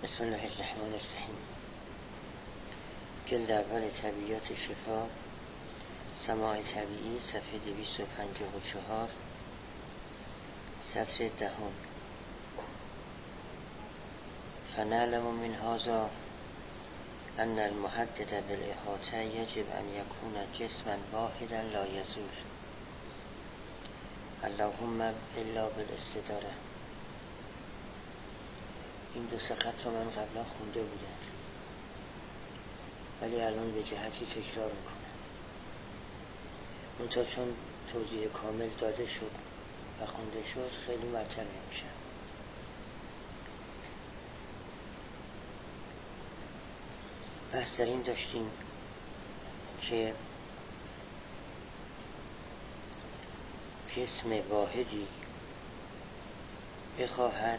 بسم الله الرحمن الرحیم. جلد اول طبیعیات شفا، سماع طبیعی، صفحه 254، سطر 10. فنعلم من هذا ان المحدد بالاحاطه یجب ان یکون جسما واحدا لا یزول، اللهم الا بالاستداره. این دو خط رو من قبلا خونده بودم ولی الان به جهتی تکرار میکنم، منتها چون توضیح کامل داده شد و خونده شد خیلی معطل نمیشه. بحث در این داشتیم که جسم واحدی بخواهد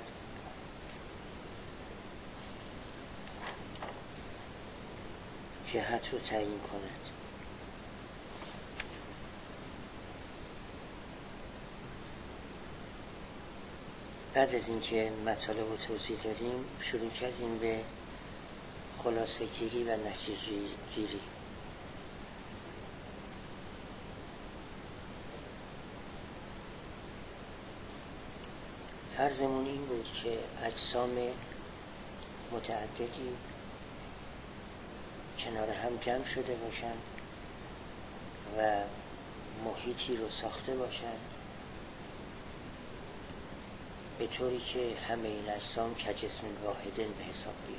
جهت رو تعیین کند. بعد از اینکه مطالب رو توضیح دادیم شروع کردیم به خلاصه گیری و نتیجه گیری. فرضمون این بود که اجسام متعددی کنار هم جمع شده باشند و محیطی رو ساخته باشند به طوری که همه این اجسام کجسم واحدن به حساب بیان.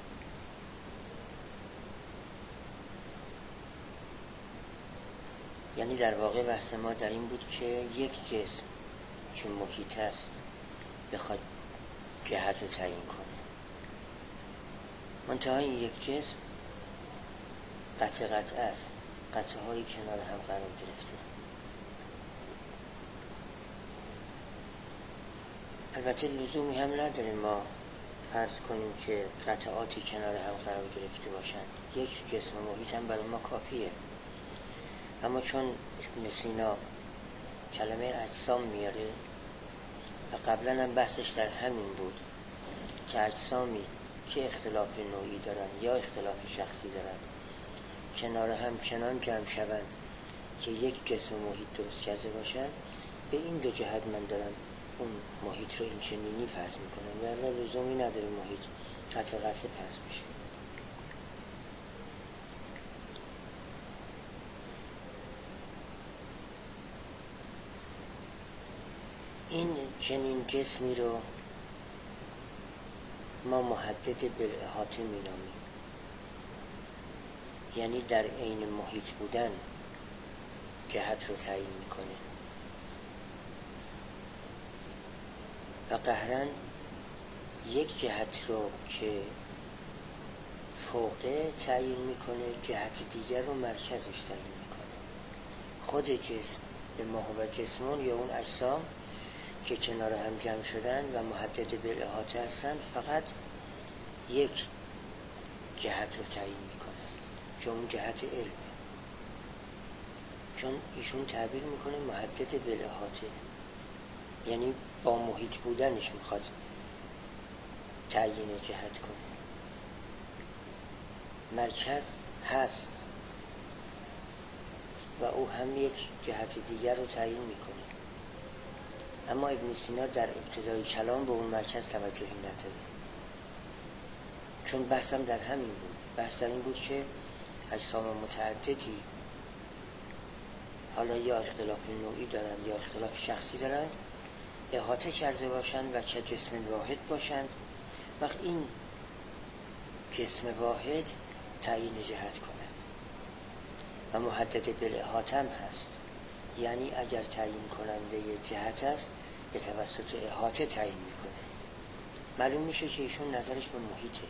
یعنی در واقع بحث ما در این بود که یک جسم که محیط است بخواد جهت رو تعیین کنه، منتها این یک جسم قطع است، قطعه هایی کنار هم قرار گرفته. البته لزومی هم نداره ما فرض کنیم که قطعاتی کنار هم قرار گرفته باشند، یک جسم محیط هم برای ما کافیه. اما چون ابن سینا کلمه اجسام میاره و قبلا هم بحثش در همین بود که اجسامی که اختلاف نوعی دارن یا اختلاف شخصی دارن کنار هم چنان جمع شوند که یک جسم محیط درست کرده باشن، به این دو جهت من دارم اون محیط رو این چنینی فرض میکنم و لزومی نداره محیط قطع فرض بشه. این چنین جسمی رو ما محدد بالاحاطه مینامیم، یعنی در عین محیط بودن جهت رو تعیین میکنه و قهرن یک جهت رو که فوقه تعیین میکنه جهت دیگر رو مرکزش تعیین میکنه. خود جسم به ما و جسمون یا اون اجسام که کنار هم جمع شدن و محدد بالاحاطه هستن فقط یک جهت رو تعیین میکنه که اون جهت علمه، چون ایشون تعبیر میکنه محدد بالاحاطه، یعنی با محیط بودنش میخواد تعیین جهت کنه. مرکز هست و او هم یک جهت دیگر رو تعیین میکنه، اما ابن سینا در ابتدای کلام به اون مرکز توجهی نداره، چون بحثم در همین بود. بحث در این بود که اجسام متعددی حالا یا اختلاف نوعی دارن یا اختلاف شخصی دارن احاطه کرده باشند و که جسم واحد باشند، وقت این جسم واحد تعیین جهت کند و محدد بالاحاطه هم هست، یعنی اگر تعیین کننده جهت است به توسط احاطه تعیین میکنه. معلوم میشه که ایشون نظرش به محیطه،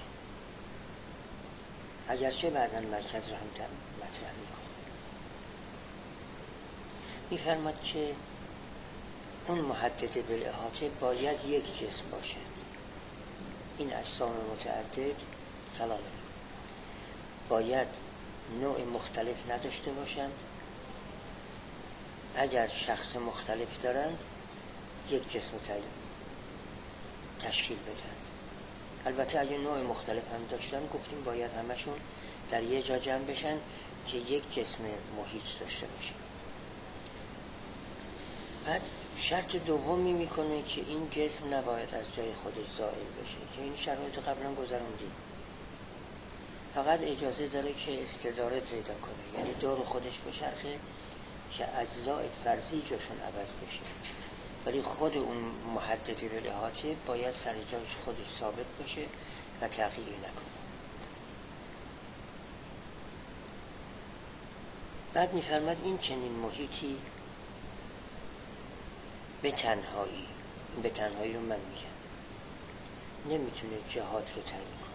اگرچه بعداً مرکز رو هم مطرح میکنه. میفرماد که اون محدد بالاحاطه باید یک جسم باشد. این اجسام متعدد سلام باید نوع مختلف نداشته باشند، اگر شخص مختلف دارند یک جسم تشکیل بدن. البته اگه نوع مختلف هم داشتن گفتیم باید همشون در یه جا جمع بشن که یک جسم محیط داشته باشه. بعد شرط دومی میکنه که این جسم نباید از جای خودش زائل بشه که این شرایط قبلا گذروندیم. فقط اجازه داره که استداره پیدا کنه، یعنی دور خودش بچرخه که اجزای فرضی جاشون عوض بشه، ولی خود اون محدد بالاحاطه باید سر جایش خودش ثابت باشه و تغییری نکنه. بعد میفرماد این چنین محیطی به تنهایی رو من میگم نمیتونه جهات رو تعیین کنه.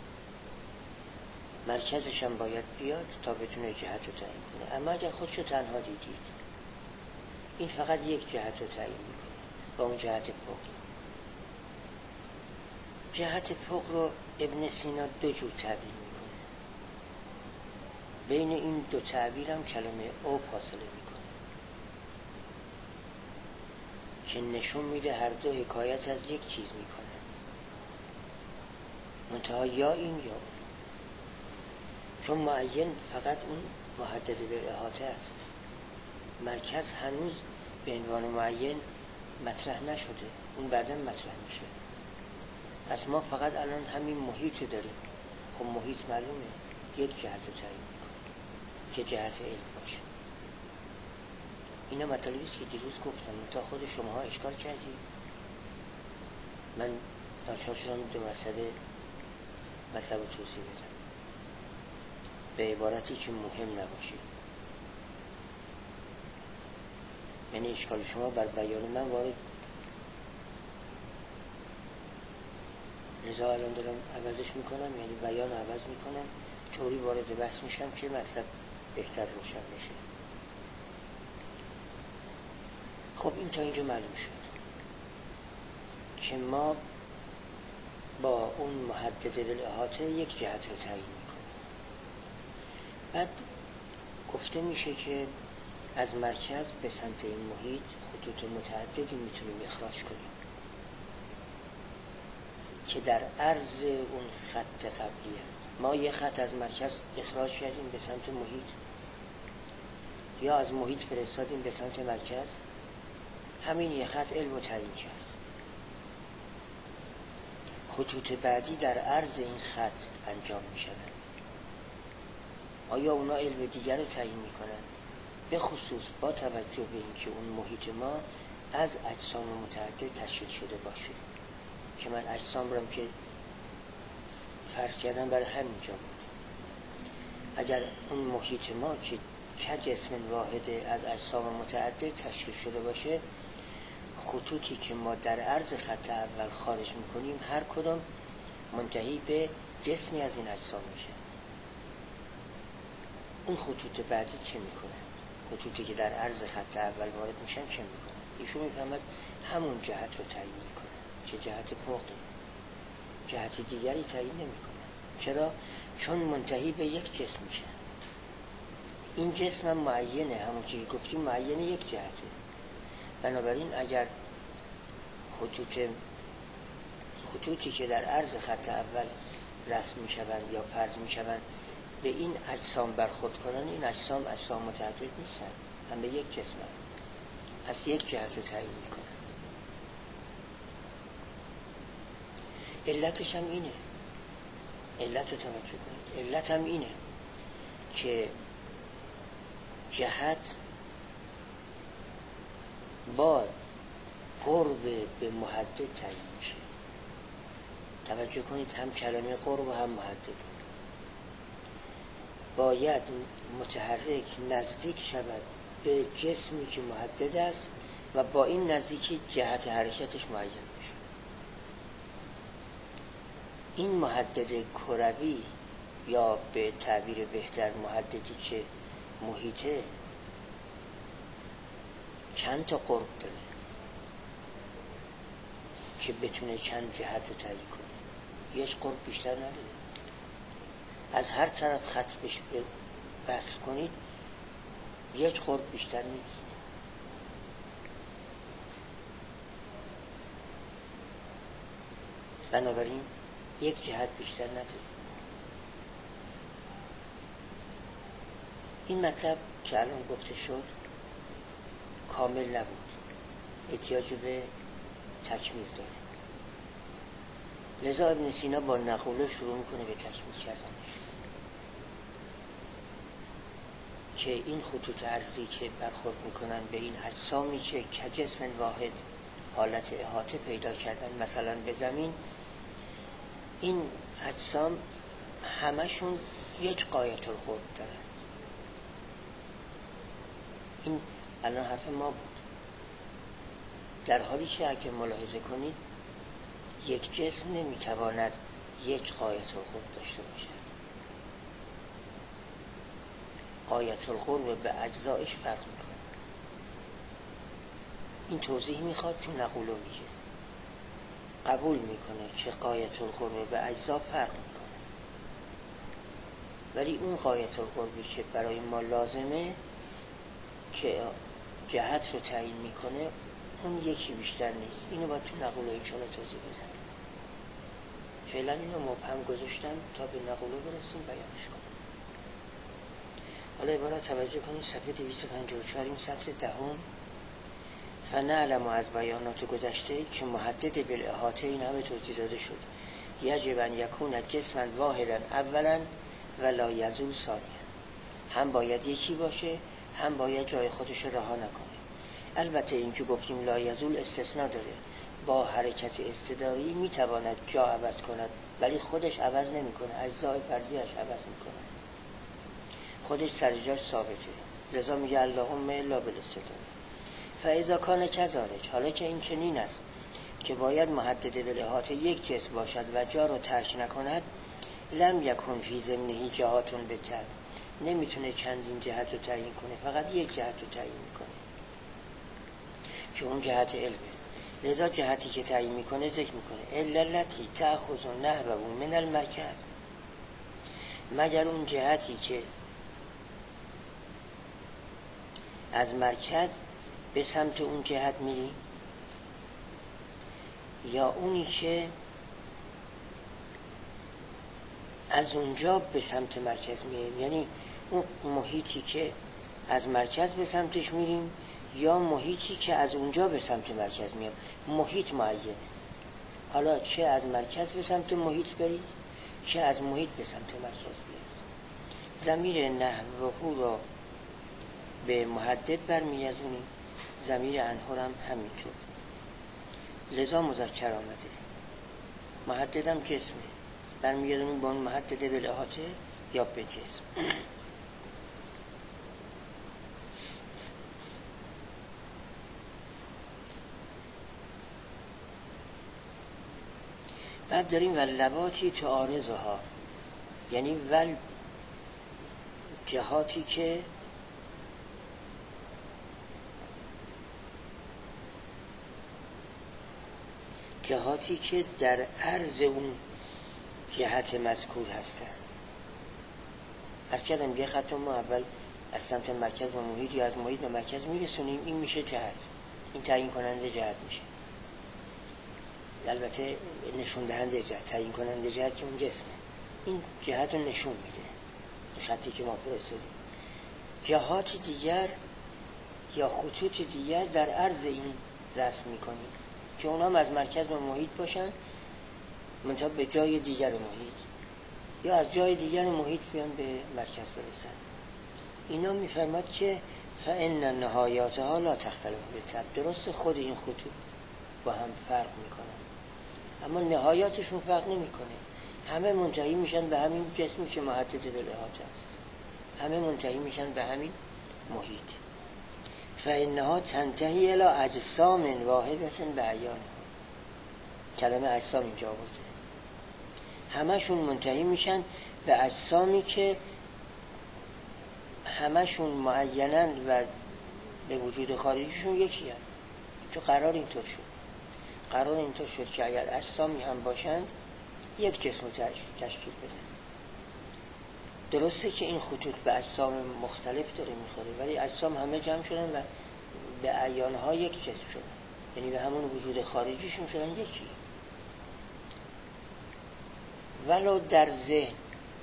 مرکزش هم باید بیاد تا بتونه جهت رو تعیین کنه. اما اگر خودش رو تنها دیدید، این فقط یک جهت رو تعیین میکنه با اون جهت فوقی. جهت فوق رو ابن سینا دو جور تعبیر میکنه. بین این دو تعبیر هم کلمه او فاصله میکنه که نشون میده هر دو حکایت از یک چیز میکنه، منتها یا این یا اون. چون معین فقط اون محدد به احاطه است، مرکز هنوز به عنوان معین مطرح نشده، اون بعدا مطرح میشه. پس ما فقط الان همین محیط رو داریم. خب محیط معلومه یک جهت رو تعیین میکنه که جهت علم باشه. اینا مطالبی است که دیروز گفتم تا خود شماها اشکال کردید. من ناچار شدم دو مرتبه مطلب رو توضیح بدم به عبارتی که مهم نباشه، یعنی اشکال شما بر بیان من وارد. لذا الان دارم عوضش میکنم، یعنی بیان عوض میکنم طوری وارد بحث میشم که مطلب بهتر روشن بشه. خب این تا اینجا معلوم شد که ما با اون محدد بالاحاطه یک جهت رو تعیین میکنیم. بعد گفته میشه که از مرکز به سمت این محیط خطوط متعددی میتونیم اخراج کنیم که در عرض اون خط قبلی هست. ما یه خط از مرکز اخراج کردیم به سمت محیط، یا از محیط فرستادیم به سمت مرکز. همین یه خط علم رو تعیین کرد. خطوط بعدی در عرض این خط انجام می شود. آیا اونا علم دیگر رو تعیین می کنند؟ به خصوص با توجه به اینکه اون محیط ما از اجسام متعدد تشکیل شده باشه، که من اجسام رو که فرض کردم برای همینجا بود. اگر اون محیط ما که جسم واحد از اجسام متعدد تشکیل شده باشه، خطوطی که ما در عرض خط اول خارج میکنیم هر کدام منتهی به جسمی از این اجسام میشه. اون خطوط بعدی چه میکنه؟ خطوطی که در عرض خط اول وارد میشن چه میکنه؟ ایشون میفهمد همون جهت رو تعیین میکنه، چه جهت فوقی، جهت دیگری تعیین نمیکنه. چرا؟ چون منتهی به یک جسم میشه. این جسم هم معینه، همون که گفتیم معین یک جهته. بنابراین اگر خطوطی که در عرض خط اول رسم می شوند یا فرض می شوند به این اجسام برخورد کنن، این اجسام متعدد نیستن، همه یک جسم هست. پس یک جهت رو تعیین می کنند. علتش هم اینه، علت رو توجه کنید، علت هم اینه که جهت با قرب به محدد تعیین میشه. توجه کنید، هم کلمه قرب و هم محدد باید متحرک نزدیک شود به جسمی که محدد است و با این نزدیکی جهت حرکتش معین میشه. این محدد کروی یا به تعبیر بهتر محددی که محیطه چند تا قرب داره که بتونه چند جهت رو تعیین کنه. یک قرب بیشتر نداره. از هر طرف خط وصل کنید یک قرب بیشتر نیست. بنابراین یک جهت بیشتر نداره. این مطلب که الان گفته شد کامل نبود، احتیاج به تکمیل داره. لذا ابن سینا با نقوله شروع میکنه به تکمیل کردنش که این خطوط عرضی که برخورد میکنن به این اجسامی که کجسم واحد حالت احاطه پیدا کردن مثلا به زمین، این اجسام همشون یک غایت القرب دارن. این الان حرف ما بود، در حالی که اگه ملاحظه کنید یک جسم نمیتواند یک غایت القرب داشته باشد. غایت القرب به اجزایش فرق میکنه. این توضیح میخواد تو نقولو میگه، قبول میکنه که غایت القرب به اجزا فرق میکنه، ولی اون غایت القربی که برای ما لازمه که جهت رو تعیین میکنه اون یکی بیشتر نیست. اینو باید تو نقولو انشاءالله توضیح بدم. فعلا اینو مبهم گذاشتم تا به نقولو برسیم بیانش کنم. حالا عبارت توجه کنید صفحه 254 این سطر دهم. فنعلم از بیانات گذشته که محدد بالاحاطه این همه توضیح داده شد. یجب ان یکون جسما واحدا اولا ولا یزول ثانیا، هم باید یکی باشه هم باید جای خودش رها نکنه. البته این که گفتیم لا یزول استثناء داره، با حرکت استداری میتواند جا عوض کند ولی خودش عوض نمیکنه، اجزای فرضیش عوض میکنه، خودش سر جاش ثابته. لذا میگه اللهم لا بالاستداره. فاذا کان کذالک، حالا که این چنین است که باید محدد بالاحاطه یک جسم باشد و جا رو ترک نکند، لم یکن فی ضمنه جهاتون بتر، نمیتونه چندین جهت رو تعیین کنه، فقط یک جهت رو تعیین میکنه که اون جهت علمه. لذا جهتی که تعیین میکنه ذکر میکنه الا التی تأخذ نحوه من المرکز، مگر اون جهتی که از مرکز به سمت اون جهت میری، یا اونی که از اونجا به سمت مرکز میریم، یعنی اون محیطی که از مرکز به سمتش میریم یا محیطی که از اونجا به سمت مرکز میام. محیط معینه، حالا چه از مرکز به سمت محیط برید چه از محیط به سمت مرکز برید. ضمیر نحوه را به محدد برمیگردونیم، ضمیر انهر هم همینطور. لذا مذکر آمده، محددم جسمه، برمیگردونیم با اون محدده بالاحاطه یا به جسم. بعد داریم ولواتی تو عارضها، یعنی ول جهاتی که در عرض اون جهت مذکور هستند. از کردم یه خط ما اول از سمت مرکز به محیط یا از محیط به مرکز میرسونیم، این میشه جهت، این تعیین کننده جهت میشه. البته نشون دهنده جهت، تعیین کننده جهت که اون جسمه، این جهت رو نشون میده، این خطی که ما فرستادیم. جهات دیگر یا خطوط دیگر در عرض این رسم میکنیم که اونا هم از مرکز به محیط باشن منتها به جای دیگر محیط، یا از جای دیگر محیط بیان به مرکز برسن. اینا میفرماد که فإن نهایاتها لا تختلف بالطبع، درست خود این خطوط با هم فرق میکنن اما نهایاتشون فرق نمیکنه، همه منتهی میشن به همین جسمی که محدد بالاحاطه است، همه منتهی میشن به همین محیط. فإنها تنتهی الی اجسام واحدة بعیان، کلمه اجسام اینجا آورده، همشون منتهی میشن به اجسامی که همشون معینن و به وجود خارجیشون یکی هست. تو قرار اینطور شد که اگر اجسامی هم باشن یک جسم تشکیل بدن. درسته که این خطوط به اجسام مختلف داره میخوره، ولی اجسام همه جمع شدن و به اعیانها یک جسم شدن، یعنی به همون وجود خارجیشون شدن یکی. ولو در ذهن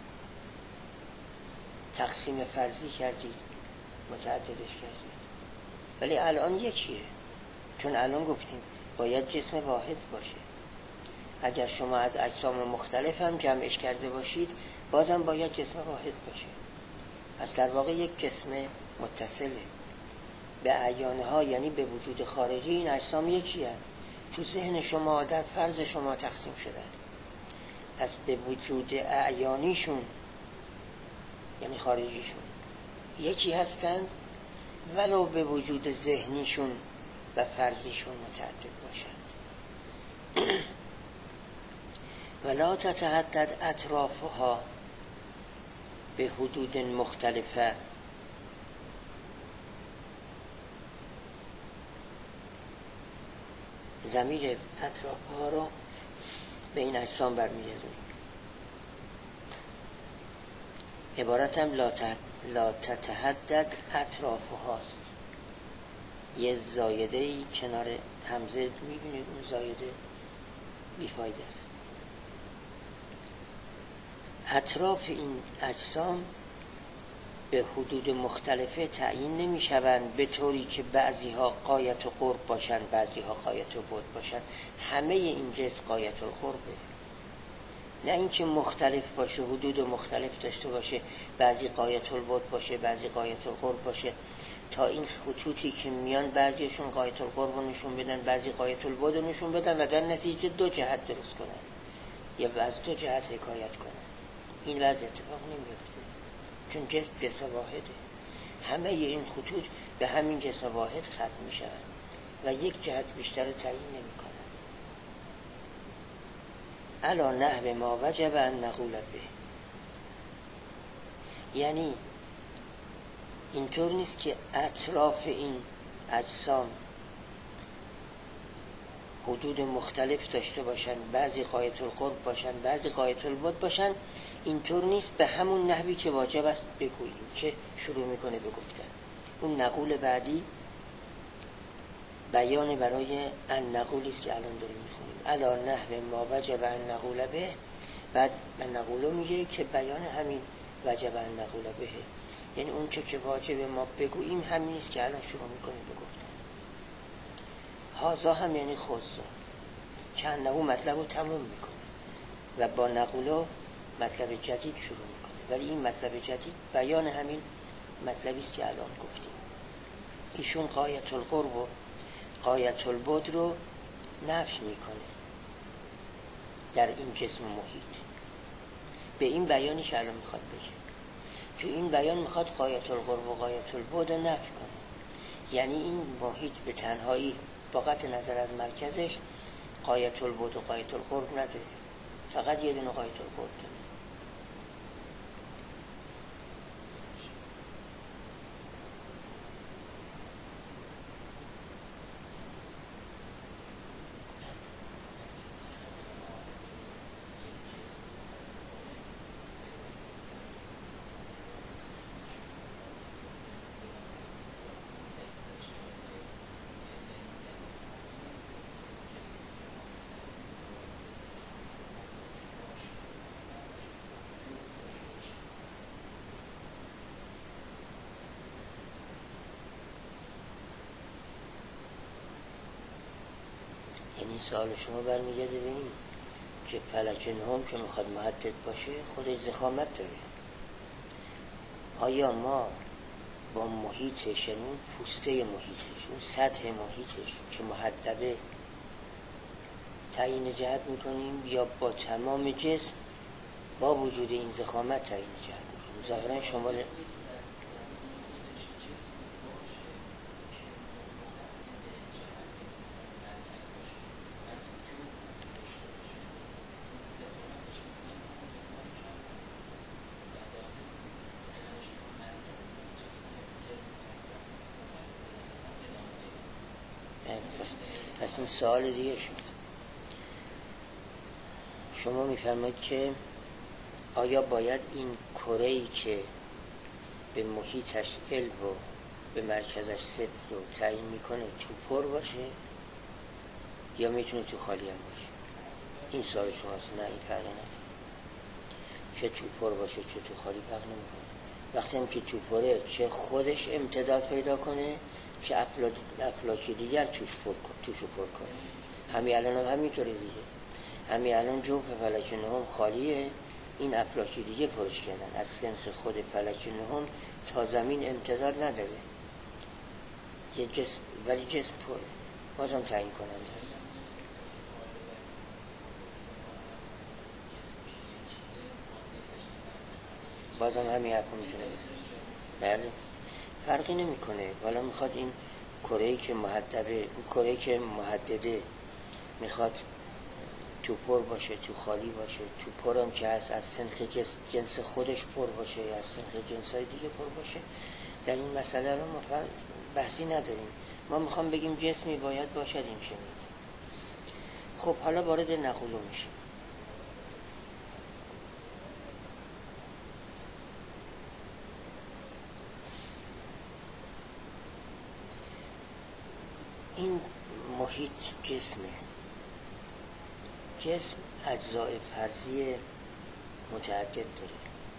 تقسیم فرضی کردید، متعددش کردید، ولی الان یکیه. چون الان گفتیم باید جسم واحد باشه. اگر شما از اجسام مختلف هم جمعش کرده باشید بازم باید جسم واحد باشه. پس در واقع یک جسم متصله به اعیانها، یعنی به وجود خارجی این اجسام یکی هست. تو ذهن شما در فرض شما تقسیم شدن، پس به وجود اعیانیشون یعنی خارجیشون یکی هستند، ولو به وجود ذهنیشون و فرضیشون متعدد باشند. ولا تتعدد اطرافها به حدود مختلفه. ضمیر اطرافها رو به این اجسام برمیگردونیم. عبارت هم لا تتعدد اطرافهاست. یه زایده‌ای کنار همزه میبینید، اون زایده بیفایده است. اطراف این اجسام به حدود مختلفه تعیین نمی شوند به طوری که بعضی ها غایت و قرب باشند، بعضی ها غایت و بعد باشند. همه این جسم غایت القربه، نه اینکه مختلف باشه، حدود مختلف داشته باشه، بعضی غایت البعد باشه بعضی غایت القرب باشه، تا این خطوطی که میان بعضیشون غایت القرب رو نشون بدن بعضی غایت البعد رو نشون بدن و در نتیجه دو جهت درست کنن یا از دو جهت حکایت کنن. این وضع اتفاق نمیفته چون جسم واحده. همه این خطوط به همین جسم واحد ختم میشن و یک جهت بیشتر تعیین نمی کنن. الا نحو ما وجب ان نقول به، یعنی اینطور نیست که اطراف این اجسام حدود مختلف داشته باشن، بعضی غایت القرب باشن بعضی غایت البعد باشن. اینطور نیست، به همون نحوی که واجب است بگوییم که شروع میکنه به گفتن. اون نقول بعدی بیان برای ان نقولی است که الان داریم میخونیم. الا نحو ما وجب ان نقول به، بعد ان نقولو میگه که بیان همین وجب ان نقول به، یعنی اون چه که واجب ما بگوییم همین است که الان شروع میکنیم به گفتن. هازا هم یعنی خصوصا که انه مطلب رو تموم میکنه و با نقولو مطلب جدید شروع میکنه، ولی این مطلب جدید بیان همین مطلبی است که الان گفتیم. ایشون غایت القرب و غایت البعد رو نفی میکنه در این جسم محیط به این بیانی که الان میخواد بگه. تو این بیان میخواد غایت القرب و غایت البعد رو نفی کنه، یعنی این محیط به تنهایی با قطع نظر از مرکزش غایت البعد و غایت القرب نداره، فقط یه دونه غایت القرب داره. یعنی سوال شما برمیگرده به این که فلک نهم که میخواد محدد باشه خودش ضخامت داره. آیا ما با محیطش، یعنی اون پوسته محیطش، اون سطح محیطش که محدبه تعیین جهت میکنیم یا با تمام جسم با وجود این ضخامت تعیین جهت میکنیم؟ ظاهرا شمال پس این سوال دیگه شد. شما میفرمایید که آیا باید این کره‌ای که به محیطش علم و به مرکزش صدق رو تعیین میکنه تو پر باشه یا میتونه تو خالی هم باشه؟ این سوال شماست. نه، این فرق نداره. چه تو پر باشه چه تو خالی فرق نمیکنه. وقتی هم که تو پره چه خودش امتداد پیدا کنه چه افلاکی دیگر توشو پر کنه. همین الان هم همینطوره دیگه. همین الان جوف فلک نهم خالیه، این افلاکی دیگه پرش کردن از سنخ خود فلک نهم تا زمین امتداد نداره یه جسم، ولی جسم پره، بازم تعیین کننده است. بازم همین حرف میتونه بزنه. بله فرقی نمیکنه. والا میخواد این کره‌ای که محدده میخواد تو پر باشه تو خالی باشه، تو پرم که از سنخ جنس خودش پر باشه یا از سنخ جنسای دیگه پر باشه، در این مسئله رو ما بحثی نداریم. ما میخوام بگیم جسمی باید باشد این چه میگه. خب حالا وارد نقولو میشیم. این محیط جسمه. جسم اجزای فرضی متعدد داره.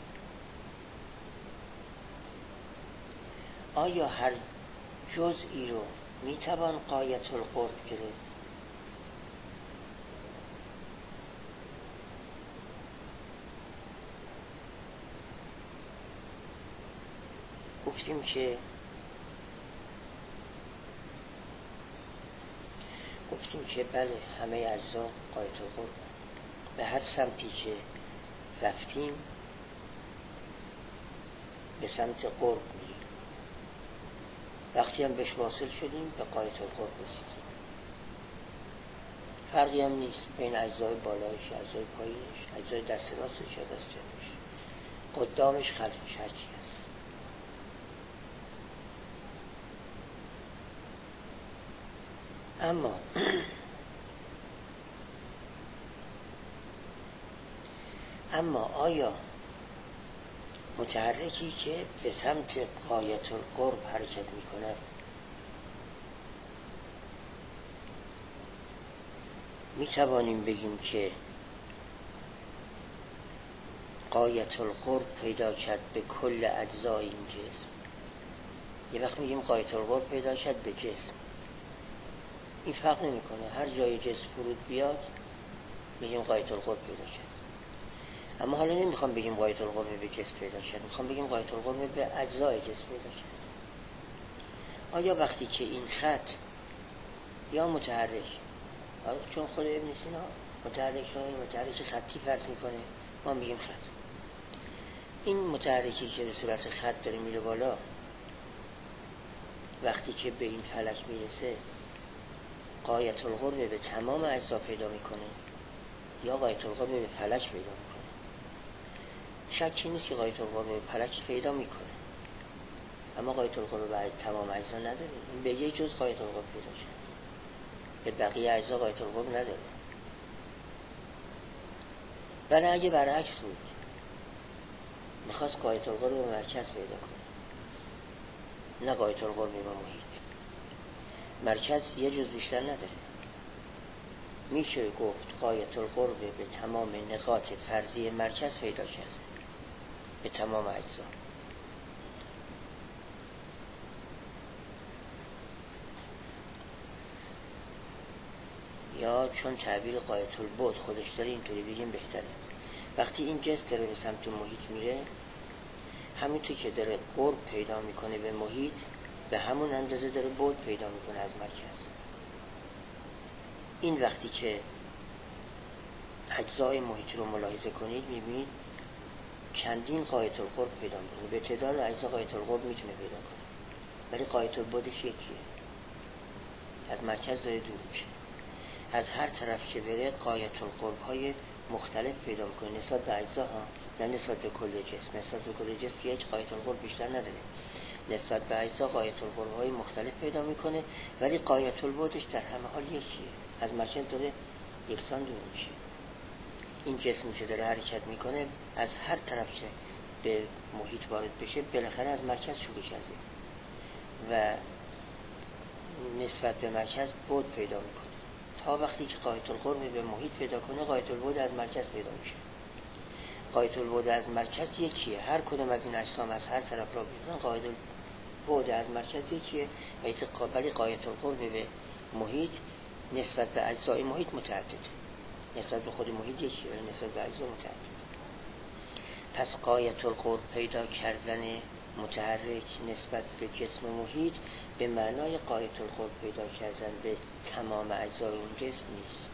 آیا هر جزئی رو میتوان غایت القرب گرفت؟ گفتیم که بله همه اجزا غایت القرب، به هر سمتی که رفتیم به سمت قرب میریم. وقتی هم بهش واصل شدیم به غایت القرب رسیدیم. فرقی هم نیست بین اجزای بالایش، اجزای پایینش، اجزای دست راستش یا دست چپش، قدامش خلفش هرچی هست. اما آیا متحرکی که به سمت غایت القرب حرکت می کند می توانیم بگیم که غایت القرب پیدا کرد به کل اجزای این جسم؟ یه وقت میگیم غایت القرب پیدا کرد به جسم، این فرق نمی کنه، هر جای جسم فرود بیاد میگیم غایت القرب پیدا کرد. اما حالا نمیخوام بگیم غایت القرب به جسم پیدا کرد، میخوام بگیم غایت القرب به اجزای جسم پیدا کرد. آیا وقتی که این خط یا متحرک، چون خود ابن سینا متحرک خطی فرض میکنه، ما میگیم خط، این متحرکی که به صورت خط داره میره بالا، وقتی که به این فلک میرسه غایت القرب به تمام اجزا پیدا میکنه یا غایت القرب به فلک پیدا میکنه؟ شکی نیست که غایت القرب به فلک پیدا میکنه، اما غایت القرب به تمام اجزا نداره. این به یک جز غایت القرب پیدا شد، به بقیه اجزا غایت القرب نداره. ولی اگه برعکس بود، میخواست غایت القرب به مرکز پیدا کنه، نه غایت القرب به محیط. مرکز یه جز بیشتر نداره. میشه گفت غایت القرب به تمام نقاط فرضی مرکز پیدا کرده، به تمام اجزا. یا چون تعبیر غایت البعد خودش داره اینطوری بگیم بهتره. وقتی این جسم داره به سمت محیط میره، همینطور که داره قرب پیدا میکنه به محیط، به همون اندازه داره بعد پیدا میکنه از مرکز. این وقتی که اجزای محیط رو ملاحظه کنید میبینید چندین غایت القرب پیدا میکنه. به تعداد اجزا غایت القرب میتونه پیدا کنه، ولی غایت البعدش یکیه، از مرکز داره دور میشه. از هر طرف که بره غایت القرب های مختلف پیدا میکنه نسبت به اجزا ها، نه نسبت به کل جسم. نسبت به کل جسم یک غایت القرب بیشتر نداره، نسبت به اجزا غایت القرب های مختلف پیدا میکنه، ولی غایت البعدش در همه حال یکیه، از مرکز داره یکسان دور میشه. این جسمی که داره حرکت میکنه از هر طرف که به محیط وارد بشه بالاخره از مرکز شروع کرده و نسبت به مرکز بعد پیدا میکنه، تا وقتی که غایت القرب به محیط پیدا کنه غایت البعد از مرکز پیدا میشه. غایت البعد از مرکز یکیه. هر کدوم از این اجسام از هر طرف را بیرون غایت البعد از مرکز یکیه، ولی غایت القرب به محیط نسبت به اجزای محیط متعدده. نسبت به خود محیط یکیه ولی نسبت به اجزا متعدده. پس غایت القرب پیدا کردن متحرک نسبت به جسم محیط به معنای غایت القرب پیدا کردن به تمام اجزای اون جسم نیست،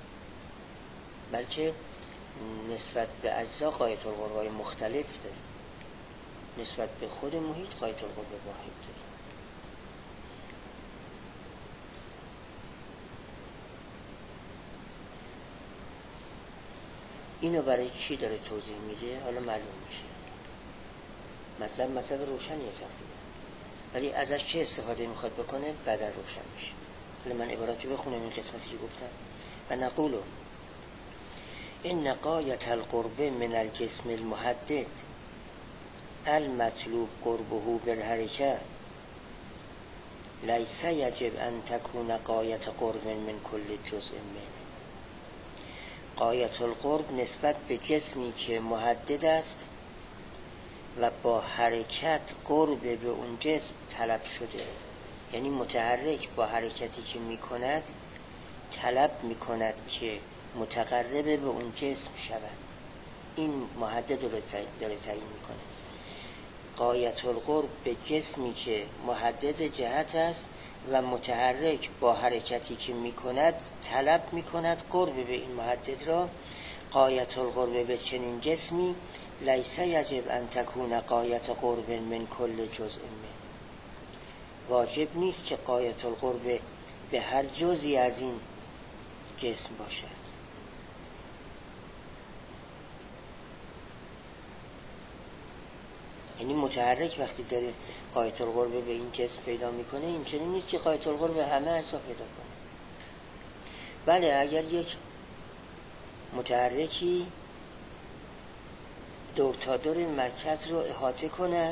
بلکه نسبت به اجزا غایت القرب‌های مختلف داره. نسبت به خود محیط غایت القرب واحد داره. اینو برای چی داره توضیح میده؟ حالا معلوم میشه. مطلب روشنیه تقریبا، ولی ازش چه استفاده میخواد بکنه بعدا روشن میشه. حالا من عبارتی بخونم این قسمتی که گفتم. و نقولو ان غایت القرب من الجسم المحدد المطلوب قربه بالحرکه لیس یجب ان تکون غایت قرب من کل جزء من. غایت القرب نسبت به جسمی که محدد است و با حرکت قرب به اون جسم طلب شده، یعنی متحرک با حرکتی که میکند طلب میکند که متقرب به اون جسم شود. این محدد رو داره تعیین میکنه. غایت القرب به جسمی که محدد جهت است و متحرک با حرکتی که میکند طلب میکند قرب به این محدد را. غایت القرب به چنین جسمی لیس یجب ان تکون غایت قرب من کل جزء من. واجب نیست که غایت القرب به هر جزئی از این جسم باشد. یعنی متحرک وقتی داره غایت القرب به این جسم پیدا میکنه، این چنین نیست که غایت القرب به همه اجزا پیدا کنه. بله، اگر یک متحرکی دور تا دور مرکز رو احاطه کند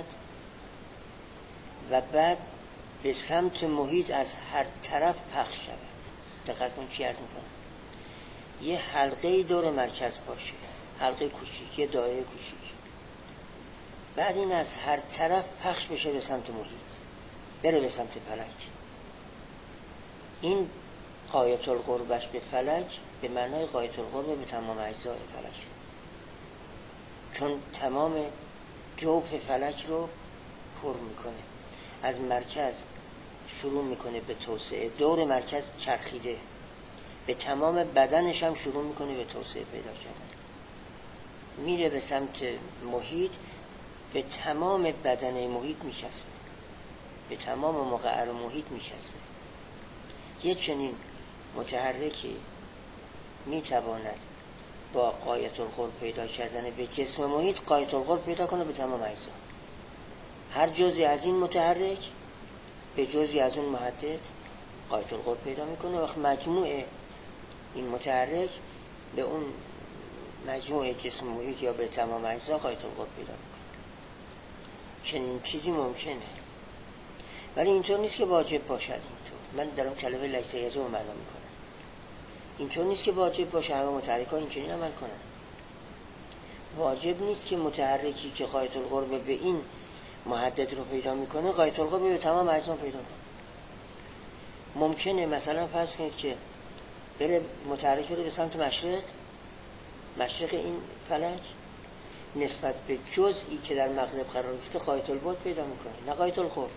و بعد به سمت محیط از هر طرف پخش شود. دقت کن چی عرض میکنم. یه حلقه دور مرکز باشه، حلقه کوچیک، یه دایره کوچیک، بعد این از هر طرف پخش بشه به سمت محیط، بره به سمت فلک. این غایت القربش به فلک به معنای غایت القرب به تمام اجزای فلک، چون تمام جوف فلک رو پر میکنه. از مرکز شروع میکنه به توسعه، دور مرکز چرخیده، به تمام بدنش هم شروع میکنه به توسعه پیدا کردن، میره به سمت محیط، به تمام بدن محیط میچسبه، به تمام مقعر محیط میچسبه. یه چنین متحرکی میتواند با غایت القرب پیدا کردن به جسم محیط غایت القرب پیدا کنه به تمام اجزا. هر جزئی از این متحرک به جزئی از اون محدد غایت القرب پیدا میکنه. وقت مجموع این متحرک به اون مجموع جسم محیط یا به تمام اجزا غایت القرب پیدا میکنه. چنین چیزی ممکنه، ولی اینطور نیست که واجب باشد. اینطور من دارم کلمه لیس یجب رو معنا میکنم. اینطور نیست که واجب باشه همه متحرک‌ها این چنین عمل کنن. واجب نیست که متحرکی که غایت القرب به این محدد رو پیدا میکنه غایت القرب به تمام اجزا پیدا کنه. ممکنه مثلا فرض کنید که بره متحرک بره به سمت مشرق این فلک، نسبت به جزئی که در مغرب قرار گرفته غایت البعد پیدا میکنه، نه غایت القرب.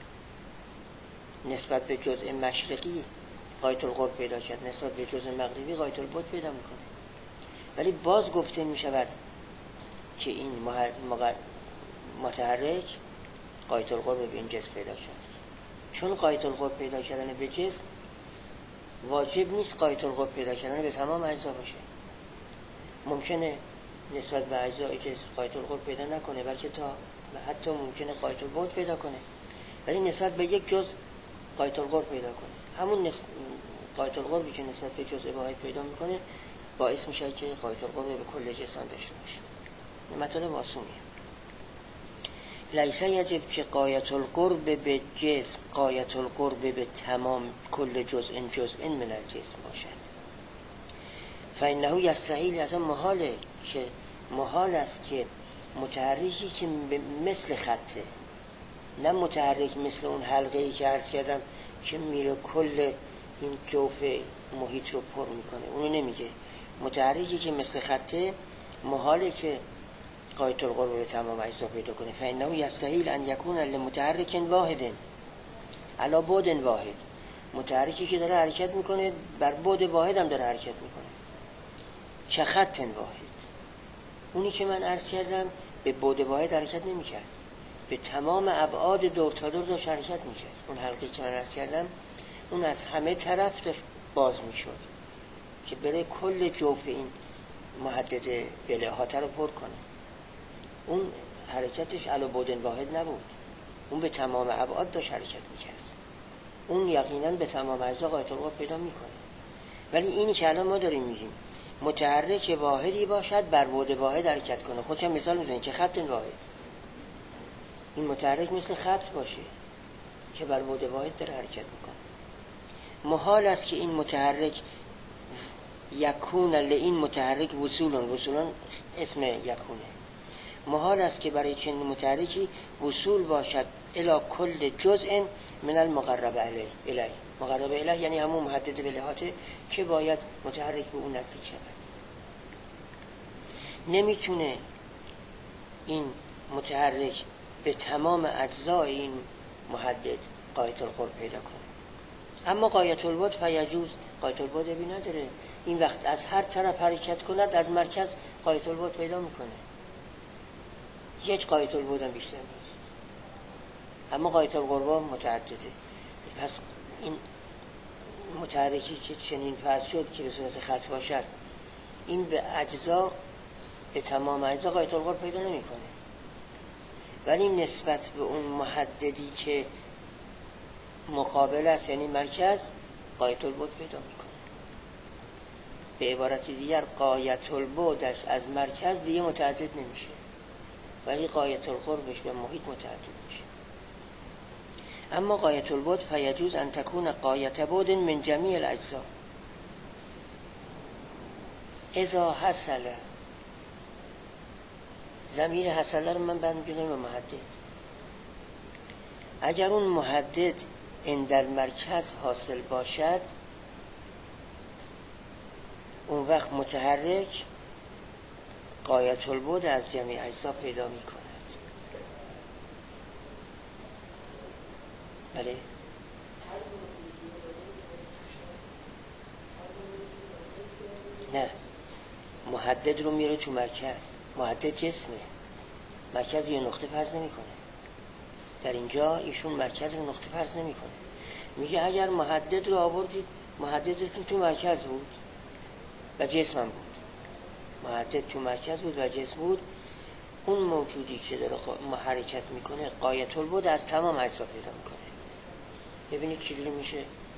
نسبت به جزء مشرقی غایت القرب پیدا کرد، نسبت به جزء مغربی غایت البعد پیدا میکنه. ولی باز گفته میشود که این متحرک غایت القرب به این جسم پیدا کرد. چون غایت القرب پیدا کردن به جسم واجب نیست غایت القرب پیدا کردن به تمام اجزا باشه. ممکنه نسبت به اجزای جسم غایت القرب پیدا نکنه، بلکه حتی ممکنه غایت البعد پیدا کنه، ولی نسبت به یک جزء غایت القرب پیدا کنه. همون غایت القربی که نسبت به جزء واحد پیدا میکنه باعث میشه که غایت القرب به کل جسم داشته باشه. مطلب آسونیه. لیس یجب که غایت القرب به جسم غایت القرب به تمام کل جزء من الجسم باشد. فانه یستحیل، اصلا محاله که محال است که متحرکی که مثل خطه، نه متحرک مثل اون حلقه‌ای که عرض کردم که میره کل این جوف محیط رو پر میکنه، اونو نمیگه. متحرکی که مثل خطه محاله که غایة القرب به تمام اجزا پیدا کنه. فإنه یستحیل ان یکون لمتحرک واحد علی بعد واحد. متحرکی که داره حرکت میکنه بر بعد واحد هم داره حرکت میکنه، چه خط واحد. اونی که من عرض کردم به بعد واحد حرکت نمیکرد، به تمام ابعاد دور تا دور داشت حرکت میکرد. اون حلقه‌ای که من عرض کردم اون از همه طرف داشت باز میشد که بره کل جوف این محدد بله هاته رو پر کنه. اون حرکتش علی بعد واحد نبود، اون به تمام ابعاد داشت حرکت میکرد. اون یقینا به تمام اجزا غایة القرب پیدا میکنه. ولی اینی که الان ما داریم میگیم متحرک واحدی باشد بر بعد واحد حرکت کنه، خودشم مثال میزنید که خط واحد. این متحرک مثل خط باشه که بر بعد واحد داره حرکت میکنه. محال است که این متحرک یکون لئین متحرک وصولون اسم یکونه. محال است که برای چنین متحرکی وصول باشد الی کل جزء من المقرب الیه. مقرب الیه یعنی همون محدد بلهاته که باید متحرک به اون نزدیک شود. نمیتونه این متحرک به تمام اجزای این محدد غایة القرب پیدا کنه. اما غایة البعد فیجوز، غایة البعد بی نداره. این وقت از هر طرف حرکت کند از مرکز غایة البعد پیدا میکنه. یک غایة البعد هم بیشتر نیست. اما غایة القرب متعدده. پس این متحرکی که چنین فرض شد که به صورت خط باشد، این به اجزا، به تمام اجزا غایة القرب پیدا نمیکنه. ولی نسبت به اون محددی که مقابل است یعنی مرکز غایة البعد پیدا میکنه. به عبارت دیگر غایة البعدش از مرکز دیگه متعدد نمیشه، ولی غایة القربش به محیط متعدد میشه. اما غایة البعد فیجوز ان تکون غایة بعد من جمیع الاجزا اذا حصل. ضمیر حصل رو من برمیگردم به محدد. اگر اون محدد این در مرکز حاصل باشد، اون وقت متحرک غایة البعد از جمیع اجزا پیدا می کند. بله؟ نه، محدد رو میره تو مرکز. محدد جسمه، مرکز یه نقطه فرض نمی کنه. در اینجا ایشون مرکز رو نقطه فرض نمی کنه. میگه اگر محدد رو آوردید، محددتون تو مرکز بود و جسمم بود. محدد تو مرکز بود و جسم بود. اون موجودی که داره حرکت میکنه غایة البعد از تمام اجزا پیدا میکنه. ببینید چجوری میشه.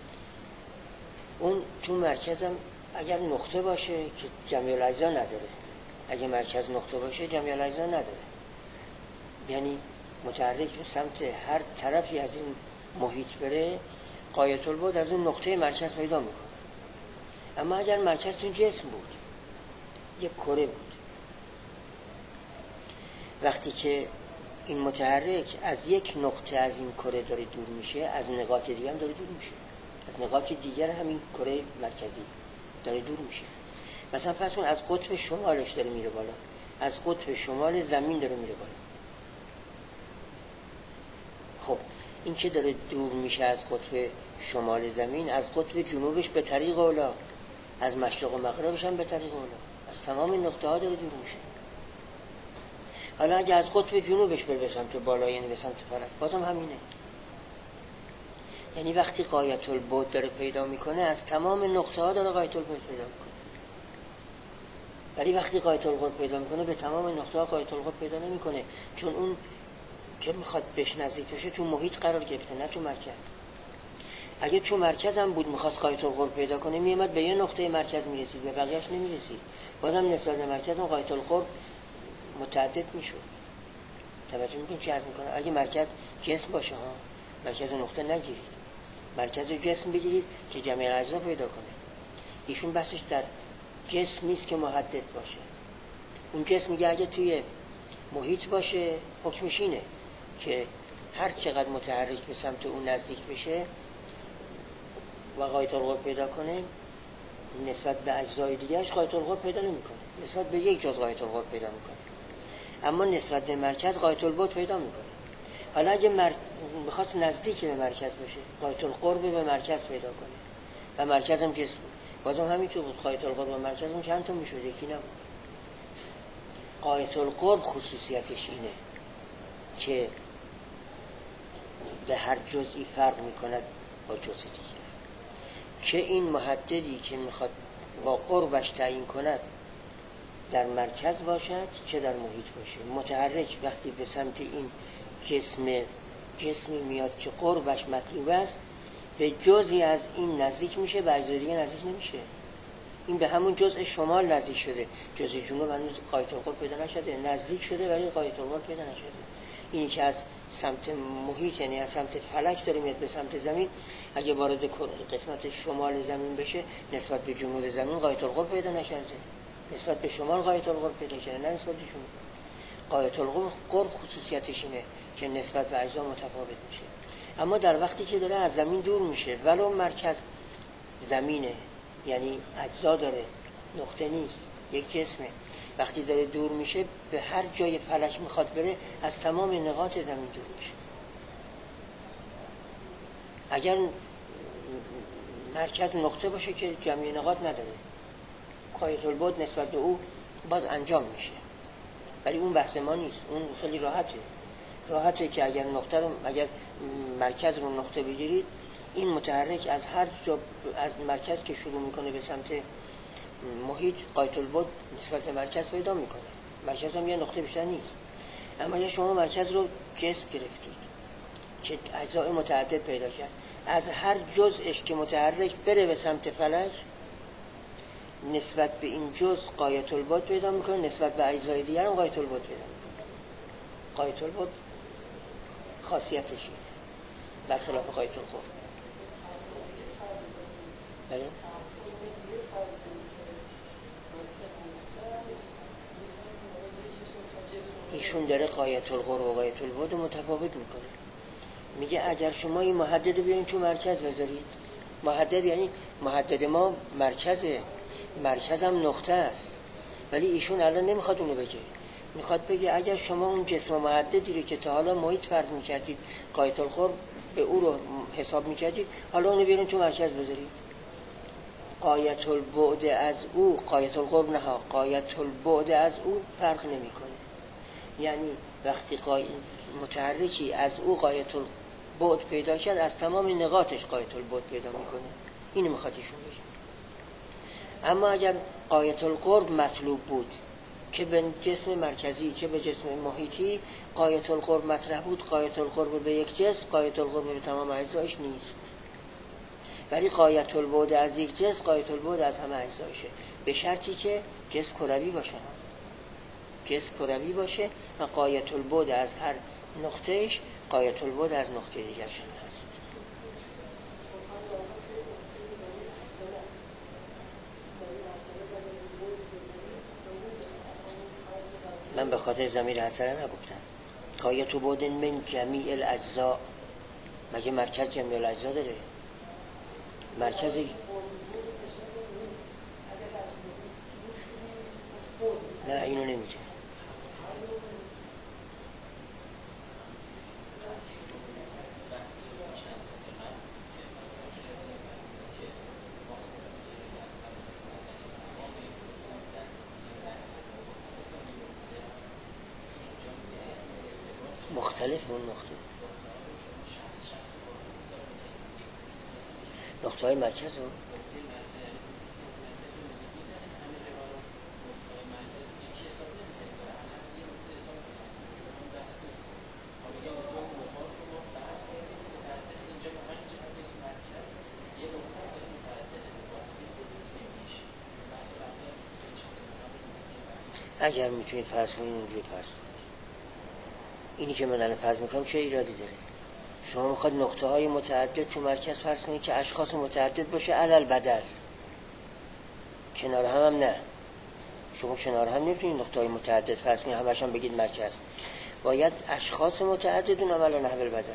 اون تو مرکزم اگر نقطه باشه که جمعی الاجزا نداره، اگه مرکز نقطه باشه جمعی الاجزا نداره، یعنی متحرک به سمت هر طرفی از این محیط بره غایة البعد از اون نقطه مرکز پیدا میکنه. اما اگر مرکز تو جسم بود، یک کره بود، وقتی که این متحرک از یک نقطه از این کره داره دور میشه، از نقاط دیگه هم داره دور میشه، از نقاط دیگر همین کره مرکزی داره دور میشه. مثلا فرض کن از قطب شمالش داره میره بالا، از قطب شمال زمین داره میره بالا. خب این که داره دور میشه از قطب شمال زمین، از قطب جنوبش به طریق اولا، از مشرق و مغربش هم به طریق اولا، از تمام این نقطه ها داره دور میشه. حالا اگه از قطب جنوبش بره به سمت بالا، یعنی به سمت فلک، بازم همینه. یعنی وقتی غایة البعد داره پیدا میکنه از تمام نقطه ها داره غایة البعد پیدا میکنه. ولی وقتی غایة القرب پیدا میکنه به تمام نقطه ها غایة القرب پیدا نمیکنه، چون اون که میخواد بهش نزدیک بشه تو محیط قرار گرفته، نه تو مرکز. اگه تو مرکز هم بود میخواست غایة القرب پیدا کنه، میومد به یه نقطه مرکز میرسید، به بقیه‌اش نمیرسید. بازم نسبت به مرکز هم غایة القرب متعدد میشد. توجه میکنید چی عرض میکنه؟ اگه مرکز جسم باشه ها، مرکز نقطه نگیرید، مرکز جسم بگیرید که جمعی اجزا پیدا کنه. ایشون بحثش در جسم نیست که محدد باشه، اون جسم میگه اگه توی محیط باشه حکمش اینه که هر چقدر متحرک به سمت اون نزدیک بشه و غایت القرب پیدا کنه، نسبت به اجزای دیگرش غایت القرب پیدا نمیکنه، نسبت به یک جزء غایت القرب پیدا میکنه، اما نسبت به مرکز غایت البعد پیدا میکنه. حالا اگه بخواست نزدیک به مرکز باشه غایت القرب به مرکز پیدا کنه و مرکز هم جسم بازم همینطور بود، غایت القرب و مرکز هم چند تا میشد، یکی نبود. غایت القرب خصوصیتش اینه که به هر جزئی فرق میکند با جزء دیگر، که این محددی که میخواد با قربش تعیین کند در مرکز باشد چه در محیط باشه. متحرک وقتی به سمت این جسمی میاد که قربش مطلوب است، به جزئی از این نزدیک میشه، به اجزای دیگه نزدیک نمیشه. این به همون جزء شمال نزدیک شده، جزء جنوب هنوز غایت القرب پیدا نشده، نزدیک شده ولی غایت القرب پیدا نشده. اینی که از سمت محیط، یعنی از سمت فلک داره میاد به سمت زمین، اگه وارد قسمت شمال زمین بشه نسبت به جنوب زمین غایت القرب پیدا نشده، نسبت به شمال غایت القرب پیدا کرده، نه نسبت به جنوب. غایت القرب خصوصیتش اینه که نسبت به اجزا متفاوت میشه. اما در وقتی که داره از زمین دور میشه، ولو مرکز زمینه، یعنی اجزا داره، نقطه نیست، یک جسمه، وقتی داره دور میشه به هر جای فلک میخواد بره از تمام نقاط زمین دور میشه. اگر مرکز نقطه باشه که جمعی نقاط نداره، غایت البعد نسبت به او باز انجام میشه، ولی اون بحث ما نیست. اون خیلی راحته که اگر مرکز رو نقطه بگیرید، این متحرک از هر جا از مرکز که شروع میکنه به سمت محیط غایت البعد نسبت به مرکز پیدا میکنه. مرکز هم یه نقطه بیشتر نیست. اما اگر شما مرکز رو جسم گرفتید که اجزای متعدد پیدا کرد، از هر جزءش که متحرک بره به سمت فلک، نسبت به این جزء غایت البعد پیدا میکنه، نسبت به اجزای دیگر هم غایت البعد پیدا میکنه. غایت البعد خاصیتش برخلاف غایت القرب. بله؟ ایشون داره غایت القرب و غایت البعد متفاوت میکنه. میگه اگر شما این محدد رو بیارین تو مرکز بذارید، محدد یعنی محدد ما مرکز هم نقطه است، ولی ایشون الان نمیخواد اونو بگه، میخواد بگه اگر شما اون جسم محددی رو که تا حالا محیط فرض میکردید غایت القرب به او رو حساب میکردید، حالا اونو بیارین تو مرکز بذارید. غایت البعد از او، غایت القرب نه، غایت البعد از او فرق نمیکنه. یعنی وقتی متحرکی از او غایت البعد پیدا کرد، از تمام نقاطش غایت البعد پیدا میکنه. اینو میخواد ایشون بگه. اما اگر غایت القرب مطلوب بود که به جسم مرکزی چه به جسم محیطی غایت القرب مطرح بود، غایت القرب به یک جسم، غایت القرب به تمام اجزایش نیست. ولی غایت البعد از یک جسم غایت البعد از همه اجزایشه، به شرطی که جسم کروی باشه. جسم کروی باشه و غایت البعد از هر نقطهش غایت البعد از نقطه دیگرش هست. من به خاطر ضمیر حسره نگفتم. غایت البعد من جمیع الاجزاء، مگه مرکز جمیع الاجزاء داره؟ مرکز نه، اینو نمیگه. مختلف اون نقطه های مرکز رو اگر میتونید فرض کنید اونجوری فرض کنید. اینی که من الان فرض میکنم چه ایرادی داره؟ شما میخواد نقطه های متعدد تو مرکز فرض کنید که اشخاص متعدد باشه علل بدل، کنار هم نه. شما کنار هم نمیتونید نقطه‌های متعدد فرض کنید همش هم بگید مرکز. باید اشخاص متعدد اونم علی نحو البدل.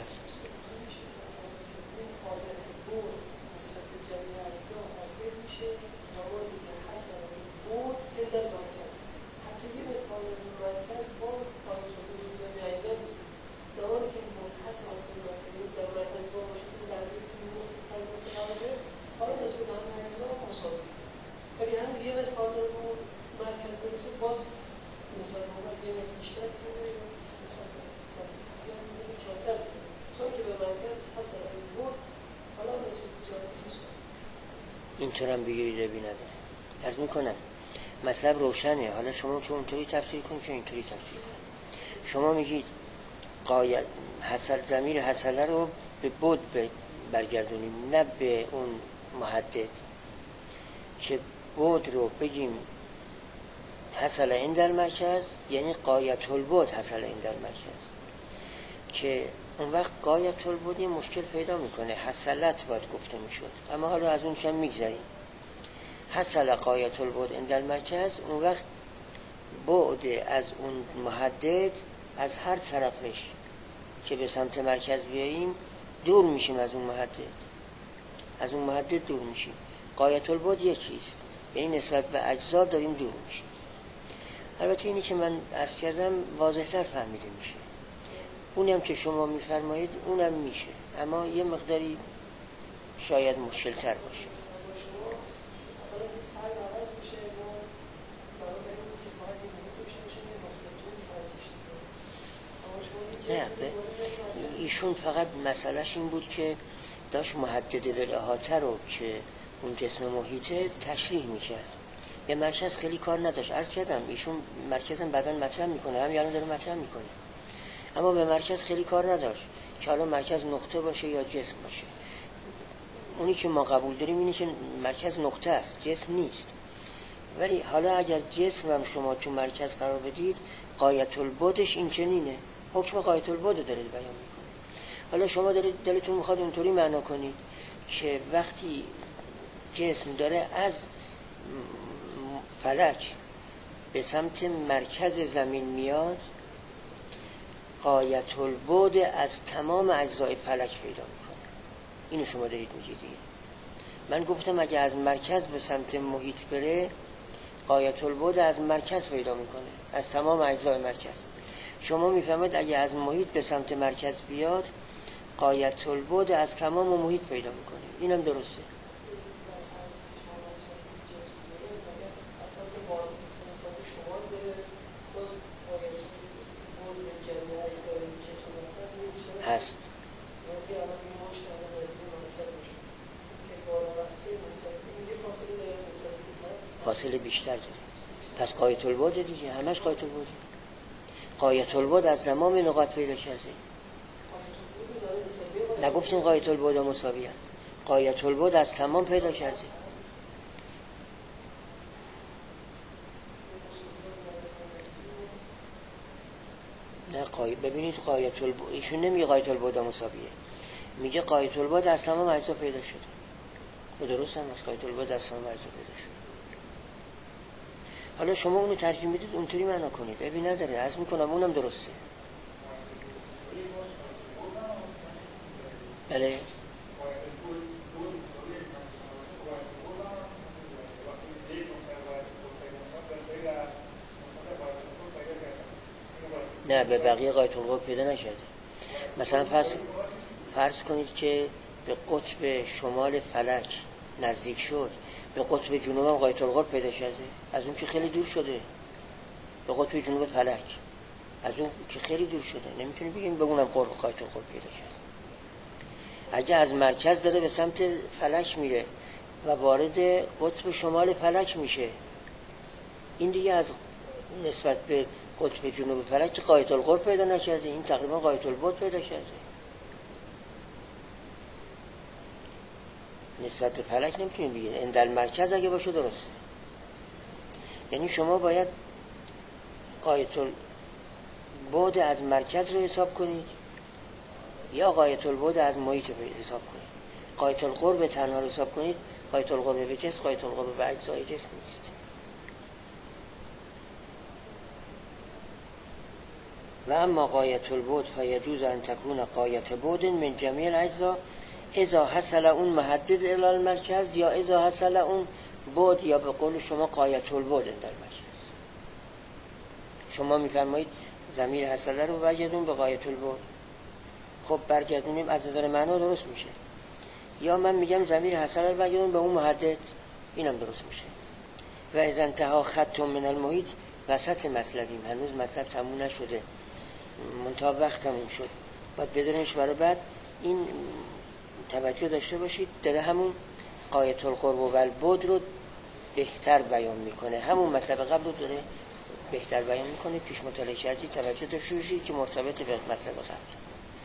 اینطورم بگیرید ربی نداره. از میکنم مطلب روشنه. حالا شما چون اونطوری تفسیر کنید چون اینطوری تفسیر کنید. شما میگید قایت حصل ضمیر حصله رو به بود برگردونیم نه به اون محدد، که بود رو بگیم حصل این در مرکز، یعنی قایت البود حصل این در مرکز، که اون وقت قایت البود یه مشکل پیدا میکنه. حصلت باید گفته میشد، اما حالا از اونش هم میگذاریم. حصل قایت البود این در مرکز، اون وقت بعد از اون محدد از هر طرفش که به سمت مرکز بیاییم دور میشیم از اون محدد دور میشیم. قایت البود یکیست، یعنی نسبت به اجزا داریم دور میشیم. البته اینی که من عرض کردم واضح‌تر فهمیده میشه. اونم که شما میفرمایید اونم میشه، اما یه مقداری شاید مشکل تر باشه. نه، ایشون فقط مسئلهش این بود که داشت محدد بالاحاطه رو که اون جسم محیطه تشریح میکرد. به مرکز خیلی کار نداشت. عرض کردم ایشون مرکزم بعداً مطرح میکنه، هم یعنی داره مطرح میکنه، اما به مرکز خیلی کار نداشت که حالا مرکز نقطه باشه یا جسم باشه. اونی که ما قبول داریم اینه که مرکز نقطه است، جسم نیست. ولی حالا اگر جسم هم شما تو مرکز قرار بدید، قایت البودش این چنینه، حکم قایت البود دارید بیان میکنه. حالا شما دلتون میخواد اونطوری معنا کنید که وقتی جسم داره از فلک به سمت مرکز زمین میاد، غایت البعد از تمام اجزای فلک پیدا میکنه. اینو شما دارید میگید دیگه. من گفتم اگه از مرکز به سمت محیط بره، غایت البعد از مرکز پیدا میکنه، از تمام اجزای مرکز. شما میفهمید اگه از محیط به سمت مرکز بیاد، غایت البعد از تمام محیط پیدا میکنه. اینم درسته. هست. فاصله بیشتر داره. پس غایت البعد دیگه، همش غایت البعد. غایت البعد از تمام نقاط پیدا کرده. نگفتیم غایت البعد مساویه. غایت البعد از تمام پیدا کرده. نه ببینید غایت البعد ایشون نمیگه غایت البعد مساویه، میگه غایت البعد از تمام اجزا پیدا شده. و درست هم است، غایت البعد از تمام اجزا پیدا شده. حالا شما اونو ترجمه میدید اونطوری معنا کنید، ابی نداره. عرض میکنم اونم درسته. بله. نه، به بقیه غایت القرب پیدا نکرده. مثلا فرض کنید که به قطب شمال فلک نزدیک شد، به قطب جنوب هم غایت القرب پیدا کرده. از اون که خیلی دور شده، به قطب جنوب فلک از اون که خیلی دور شده، نمیتونی بگیم بگونم غایت القرب پیدا کرده. اگه از مرکز داره به سمت فلک میره و وارد قطب شمال فلک میشه، این دیگه از نسبت به قطب جنوب فلک غایت القرب پیدا نکرده، این تقریبا غایت البعد پیدا کرده. نسبت به فلک نمیتونید بگید. این در مرکز اگه باشه درسته. یعنی شما باید غایت البعد از مرکز رو حساب کنید یا غایت البعد از محیط رو حساب کنید. غایت القرب تنها رو حساب کنید، غایت القرب به جسم، غایت القرب به اجزای جسم نیست. و اما غایت البعد فیجوز ان تکون غایت بعد من جمیع الاجزا اذا حصل اون محدد الی المرکز یا اذا حصل اون بعد یا به قول شما غایت البعد در مرکز. شما میفرمایید ضمیر حصل رو وجدون به غایت البعد، خب برگردونیم از نظر معنا درست میشه. یا من میگم ضمیر حصل رو وجدون به اون محدد، اینم درست میشه. و اذا انتهى خط من المحیط، وسط مطلبیم، هنوز مطلب تموم نشده، منتها وقت تموم شد، باید بذاریمش برای بعد. این توجه داشته باشید، داره همون غایت القرب و البعد رو بهتر بیان میکنه، همون مطلب قبل رو داره بهتر بیان میکنه. پیش مطالعه کردی توجه داشته باشید که مرتبط به مطلب قبل.